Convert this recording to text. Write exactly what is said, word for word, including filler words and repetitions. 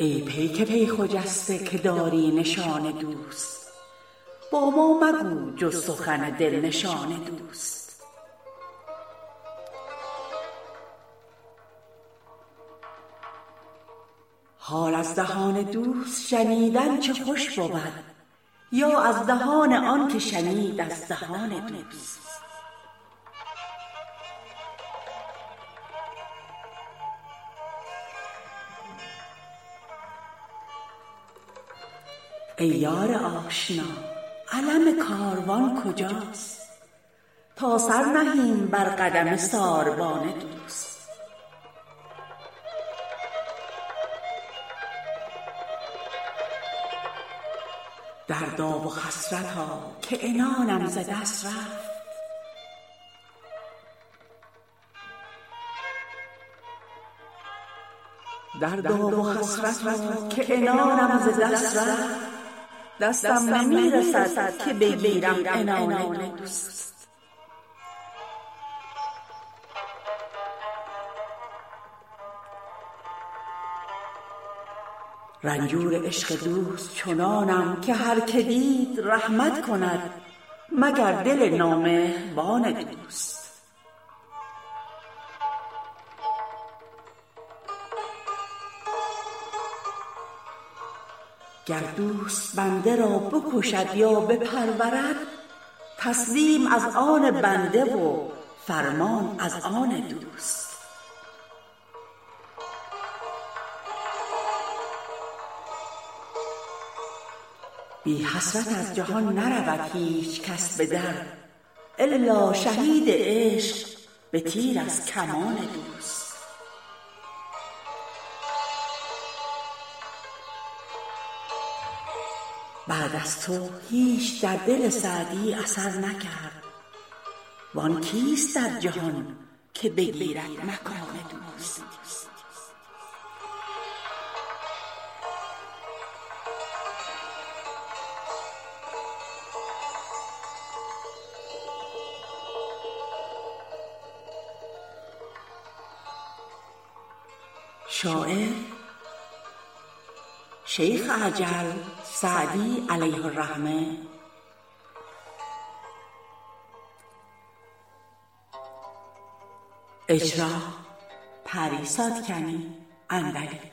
ای پیک پی خجسته که داری نشان دوست، با ما مگو جز سخن دل نشان دوست. حال از دهان دوست شنیدن چه خوش بود، یا از دهان آن که شنید از دهان دوست. ای یار آشنا علم کاروان کجاست، تا سر نهیم بر قدم ساربان دوست. دردا و حسرتا که عنانم ز دست رفت، دردا و حسرتا که عنانم ز دست رفت، دستم نمی رسد که بگیرم عنان دوست. رنجور عشق دوست چنانم که هر که دید رحمت کند مگر دل نامهربان دوست. گر دوست بنده را بکشد یا بپرورد، تسلیم از آن بنده و فرمان از آن دوست. بی حسرت از جهان نرود هیچ کس به در، الا شهید عشق به تیر از کمان دوست. بعد از تو هیچ در دل سعدی اثر نکرد، وان کیست در جهان که بگیرد مکان دوست. شاعر شیخ اجل سعدی علیه الرحمه. اجرا پریسا کنی اندلی.